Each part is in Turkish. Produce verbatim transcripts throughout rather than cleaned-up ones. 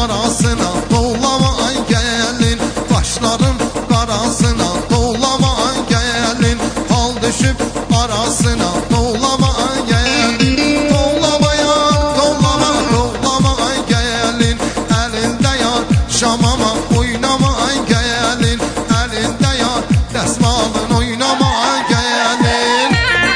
arasına dolama gelin, başların arasına dolama gelin, hal düşüp arasına dolama gelin, dollamaya dollama dollama gelin, elinde yar şamama oynama gelin, elinde yar desmalın oynama gelin.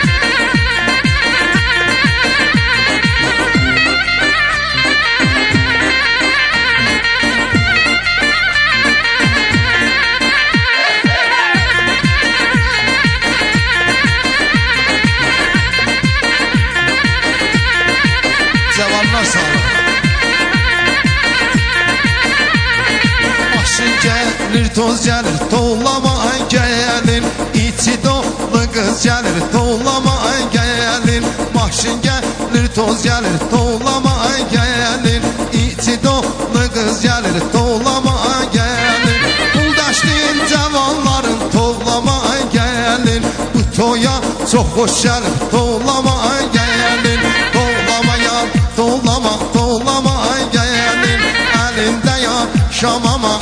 Cevanlar sağlar. Başın gelir toz gelir tollama gelin, içi dolu kız gelir tollama gelin, başın gelir toz gelir tollama gelin, içi dolu kız gelir tollama gelin, Uldaşlıyım cevanların tollama gelin, bu toya çok hoş gelir tollama gelin, dollamaya dollama dollama gelin, elinde ya şamama